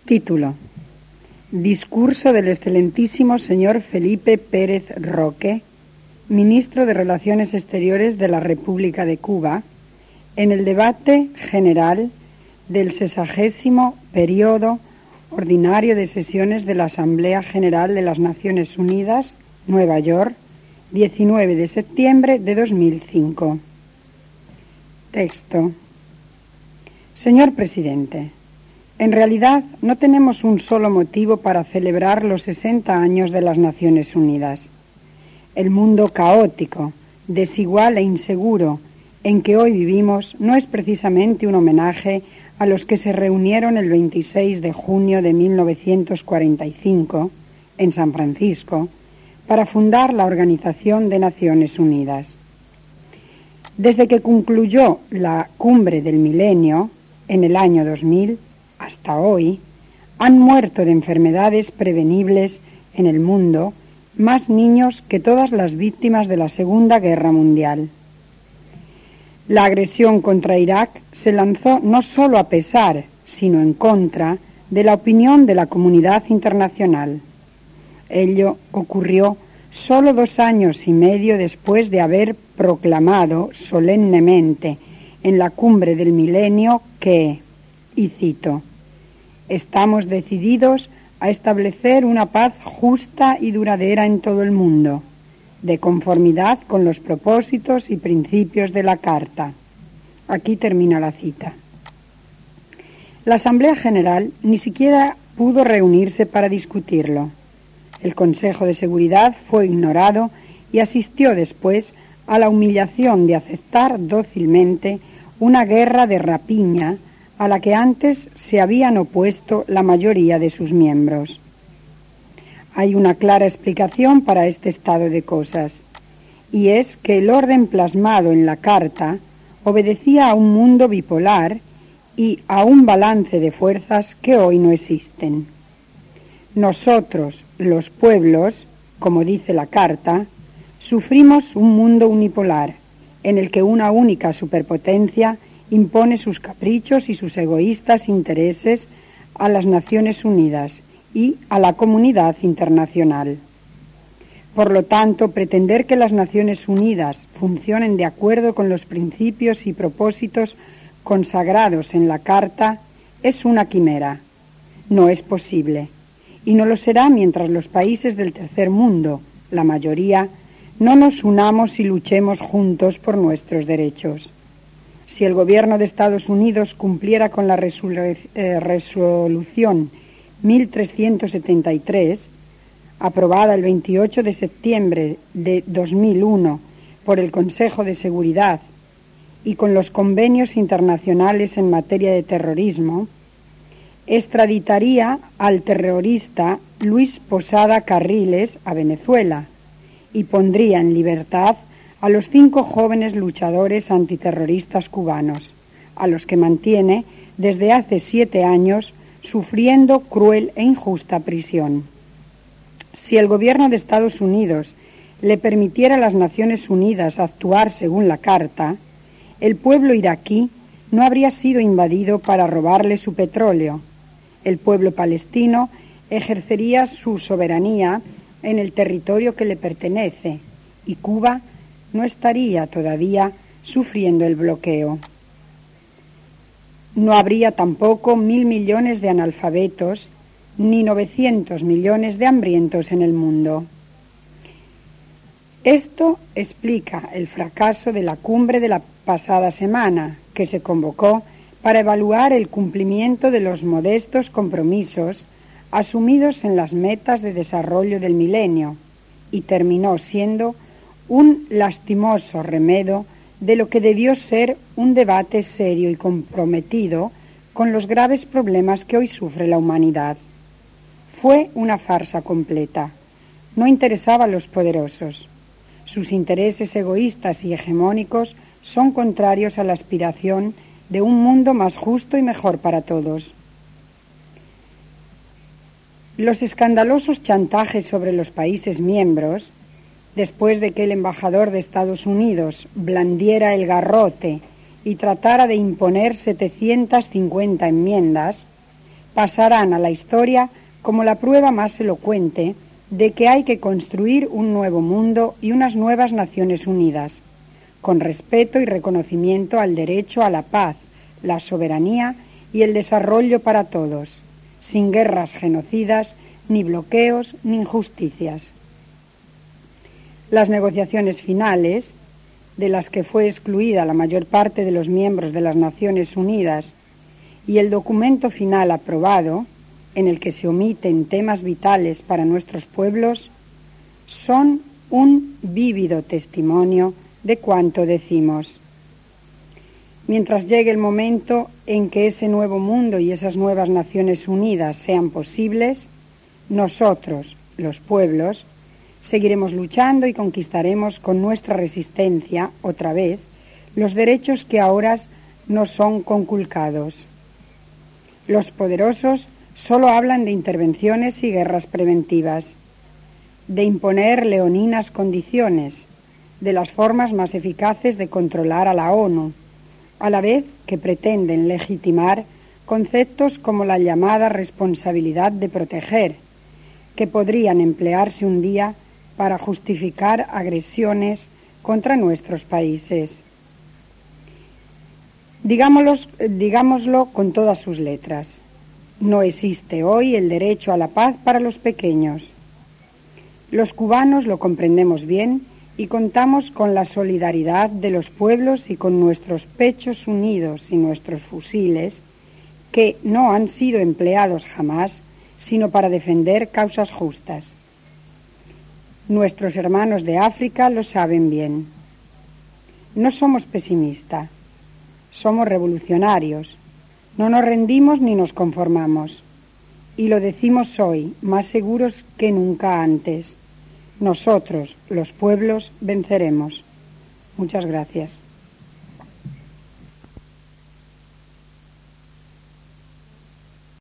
Título: Discurso del excelentísimo señor Felipe Pérez Roque, ministro de Relaciones Exteriores de la República de Cuba, en el debate general del 60º periodo ordinario de sesiones de la Asamblea General de las Naciones Unidas, Nueva York, 19 de septiembre de 2005. Texto. Señor Presidente, en realidad no tenemos un solo motivo para celebrar los 60 años de las Naciones Unidas. El mundo caótico, desigual e inseguro en que hoy vivimos no es precisamente un homenaje a los que se reunieron el 26 de junio de 1945 en San Francisco para fundar la Organización de Naciones Unidas. Desde que concluyó la Cumbre del Milenio en el año 2000 hasta hoy, han muerto de enfermedades prevenibles en el mundo más niños que todas las víctimas de la Segunda Guerra Mundial. La agresión contra Irak se lanzó no solo a pesar, sino en contra de la opinión de la comunidad internacional. Ello ocurrió solo 2 años y medio después de haber proclamado solemnemente en la Cumbre del Milenio que, y cito, «Estamos decididos a establecer una paz justa y duradera en todo el mundo, de conformidad con los propósitos y principios de la Carta». Aquí termina la cita. La Asamblea General ni siquiera pudo reunirse para discutirlo. El Consejo de Seguridad fue ignorado y asistió después a la humillación de aceptar dócilmente una guerra de rapiña a la que antes se habían opuesto la mayoría de sus miembros. Hay una clara explicación para este estado de cosas, y es que el orden plasmado en la Carta obedecía a un mundo bipolar y a un balance de fuerzas que hoy no existen. Nosotros, los pueblos, como dice la Carta, sufrimos un mundo unipolar, en el que una única superpotencia impone sus caprichos y sus egoístas intereses a las Naciones Unidas y a la comunidad internacional. Por lo tanto, pretender que las Naciones Unidas funcionen de acuerdo con los principios y propósitos consagrados en la Carta es una quimera. No es posible, y no lo será mientras los países del tercer mundo, la mayoría, no nos unamos y luchemos juntos por nuestros derechos. Si el gobierno de Estados Unidos cumpliera con la resolución 1373, aprobada el 28 de septiembre de 2001 por el Consejo de Seguridad, y con los convenios internacionales en materia de terrorismo, extraditaría al terrorista Luis Posada Carriles a Venezuela y pondría en libertad a los 5 jóvenes luchadores antiterroristas cubanos, a los que mantiene desde hace 7 años sufriendo cruel e injusta prisión. Si el gobierno de Estados Unidos le permitiera a las Naciones Unidas actuar según la Carta, el pueblo iraquí no habría sido invadido para robarle su petróleo. El pueblo palestino ejercería su soberanía en el territorio que le pertenece y Cuba no estaría todavía sufriendo el bloqueo. No habría tampoco 1.000 millones de analfabetos ni 900 millones de hambrientos en el mundo. Esto explica el fracaso de la cumbre de la pasada semana, que se convocó para evaluar el cumplimiento de los modestos compromisos asumidos en las metas de desarrollo del milenio, y terminó siendo un lastimoso remedo de lo que debió ser un debate serio y comprometido con los graves problemas que hoy sufre la humanidad. Fue una farsa completa. No interesaba a los poderosos. Sus intereses egoístas y hegemónicos son contrarios a la aspiración de un mundo más justo y mejor para todos. Los escandalosos chantajes sobre los países miembros, después de que el embajador de Estados Unidos blandiera el garrote y tratara de imponer 750 enmiendas, pasarán a la historia como la prueba más elocuente de que hay que construir un nuevo mundo y unas nuevas Naciones Unidas, con respeto y reconocimiento al derecho a la paz, la soberanía y el desarrollo para todos, sin guerras genocidas, ni bloqueos, ni injusticias. Las negociaciones finales, de las que fue excluida la mayor parte de los miembros de las Naciones Unidas, y el documento final aprobado, en el que se omiten temas vitales para nuestros pueblos, son un vívido testimonio de cuanto decimos. Mientras llegue el momento en que ese nuevo mundo y esas nuevas Naciones Unidas sean posibles, nosotros, los pueblos, seguiremos luchando y conquistaremos con nuestra resistencia, otra vez, los derechos que ahora nos son conculcados. Los poderosos solo hablan de intervenciones y guerras preventivas, de imponer leoninas condiciones, de las formas más eficaces de controlar a la ONU, a la vez que pretenden legitimar conceptos como la llamada responsabilidad de proteger, que podrían emplearse un día para justificar agresiones contra nuestros países. Digámoslo con todas sus letras. No existe hoy el derecho a la paz para los pequeños. Los cubanos lo comprendemos bien y contamos con la solidaridad de los pueblos y con nuestros pechos unidos y nuestros fusiles, que no han sido empleados jamás, sino para defender causas justas. Nuestros hermanos de África lo saben bien. No somos pesimistas, somos revolucionarios. No nos rendimos ni nos conformamos. Y lo decimos hoy, más seguros que nunca antes. Nosotros, los pueblos, venceremos. Muchas gracias.